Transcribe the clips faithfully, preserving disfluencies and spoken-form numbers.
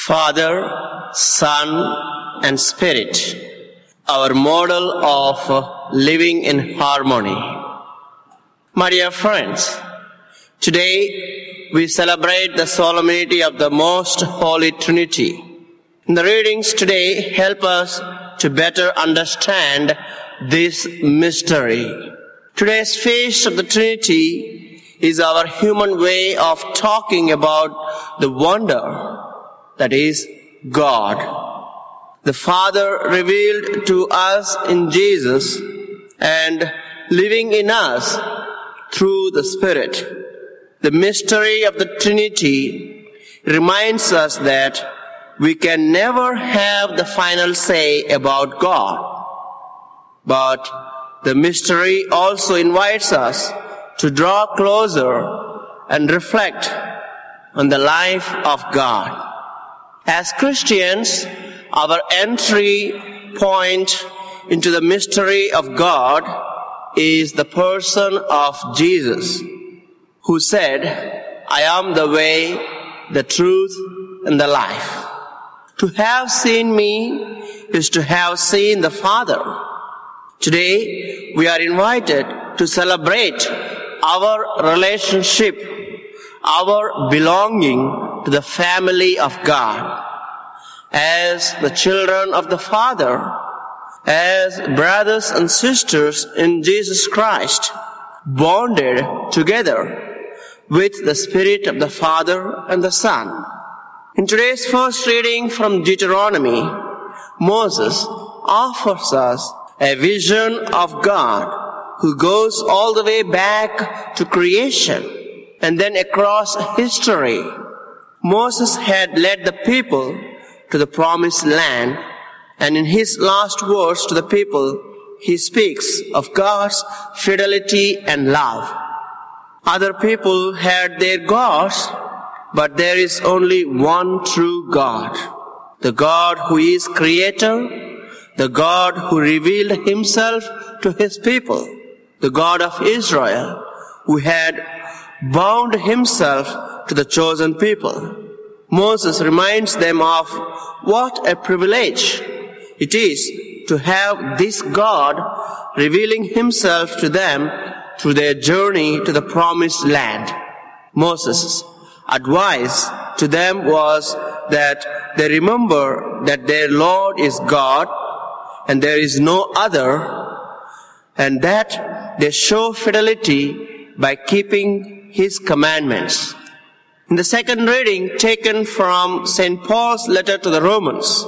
Father, Son, and Spirit, our model of living in harmony. My dear friends, today we celebrate the solemnity of the Most Holy Trinity. The readings today help us to better understand this mystery. Today's Feast of the Trinity is our human way of talking about the wonder that is God. The Father revealed to us in Jesus and living in us through the Spirit. The mystery of the Trinity reminds us that we can never have the final say about God. But the mystery also invites us to draw closer and reflect on the life of God. As Christians, our entry point into the mystery of God is the person of Jesus, who said, I am the way, the truth, and the life. To have seen me is to have seen the Father. Today, we are invited to celebrate our relationship, our belonging to the family of God. As the children of the Father, as brothers and sisters in Jesus Christ, bonded together with the Spirit of the Father and the Son. In today's first reading from Deuteronomy, Moses offers us a vision of God who goes all the way back to creation and then across history. Moses had led the people to the promised land, and in his last words to the people, he speaks of God's fidelity and love. Other people had their gods, but there is only one true God, the God who is Creator, the God who revealed Himself to His people, the God of Israel, who had bound Himself to the chosen people. Moses reminds them of what a privilege it is to have this God revealing Himself to them through their journey to the promised land. Moses' advice to them was that they remember that their Lord is God and there is no other, and that they show fidelity by keeping His commandments. In the second reading taken from Saint Paul's letter to the Romans,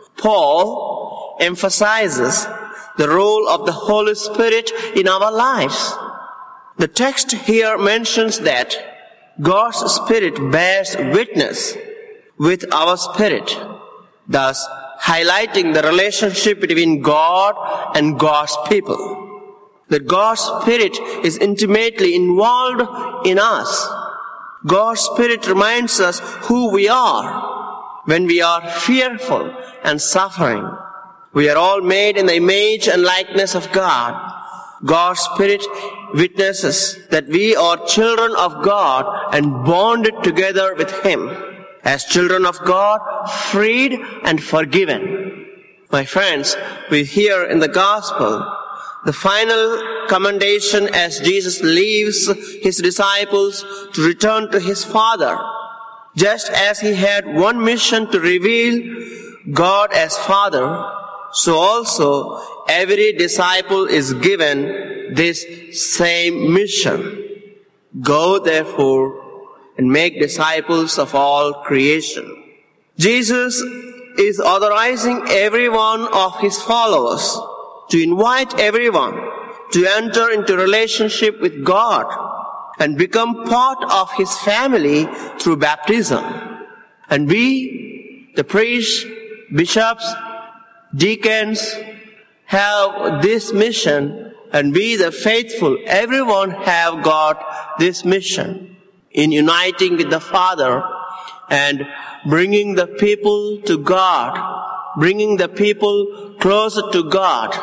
Paul emphasizes the role of the Holy Spirit in our lives. The text here mentions that God's Spirit bears witness with our spirit, thus highlighting the relationship between God and God's people. That God's Spirit is intimately involved in us. God's Spirit reminds us who we are when we are fearful and suffering. We are all made in the image and likeness of God. God's Spirit witnesses that we are children of God and bonded together with Him. As children of God, freed and forgiven. My friends, we hear in the Gospel the final commendation as Jesus leaves His disciples to return to His Father. Just as He had one mission to reveal God as Father, so also every disciple is given this same mission. Go therefore and make disciples of all creation. Jesus is authorizing every one of His followers to invite everyone to enter into relationship with God and become part of His family through baptism. And we, the priests, bishops, deacons, have this mission, and we, the faithful, everyone have got this mission in uniting with the Father and bringing the people to God, bringing the people closer to God,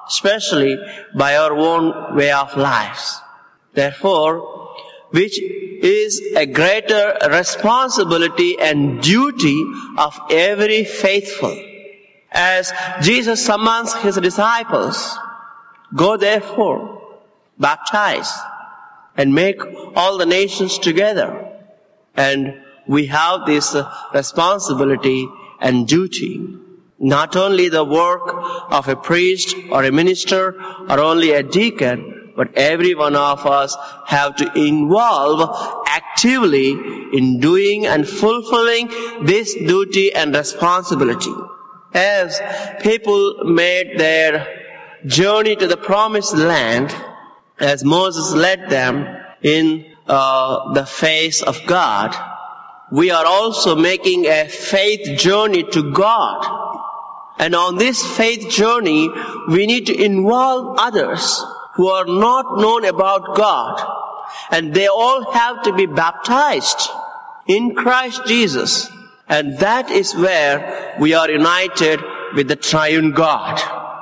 especially by our own way of lives. Therefore, which is a greater responsibility and duty of every faithful. As Jesus summons his disciples, go therefore, baptize, and make all the nations together. And we have this responsibility and duty. Not only the work of a priest or a minister or only a deacon, but every one of us have to involve actively in doing and fulfilling this duty and responsibility. As people made their journey to the promised land, as Moses led them in uh, the face of God, we are also making a faith journey to God. And on this faith journey, we need to involve others who are not known about God. And they all have to be baptized in Christ Jesus. And that is where we are united with the triune God.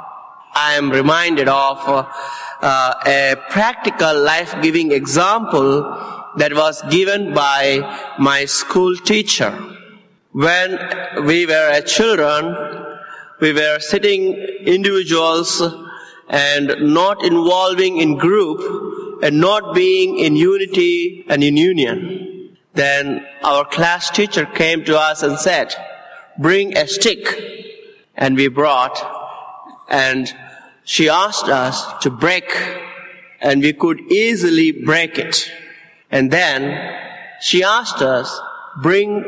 I am reminded of uh, uh, a practical life-giving example that was given by my school teacher. When we were children, we were sitting individuals and not involving in group and not being in unity and in union. Then our class teacher came to us and said, bring a stick. And we brought, and she asked us to break, and we could easily break it. And then she asked us, bring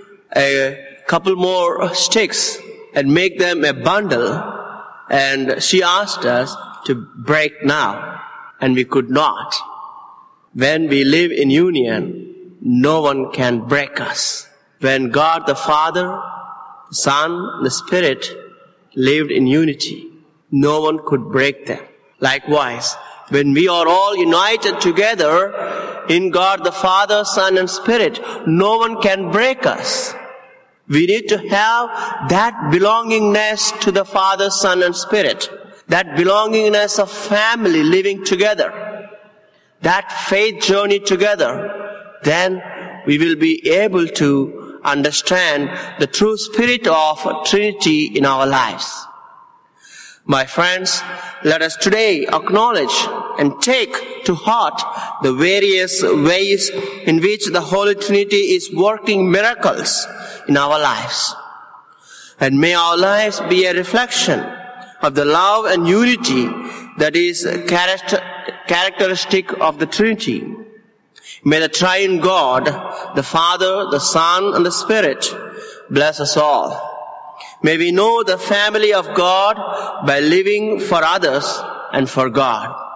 a couple more sticks and make them a bundle. And she asked us to break now, and we could not. When we live in union, no one can break us. When God the Father, the Son, the Spirit lived in unity, no one could break them. Likewise, when we are all united together in God the Father, Son, and Spirit, no one can break us. We need to have that belongingness to the Father, Son, and Spirit. That belongingness of family living together. That faith journey together. Then we will be able to understand the true spirit of Trinity in our lives. My friends, let us today acknowledge and take to heart the various ways in which the Holy Trinity is working miracles in our lives. And may our lives be a reflection of the love and unity that is character, characteristic of the Trinity. May the triune God, the Father, the Son, and the Spirit bless us all. May we know the family of God by living for others and for God.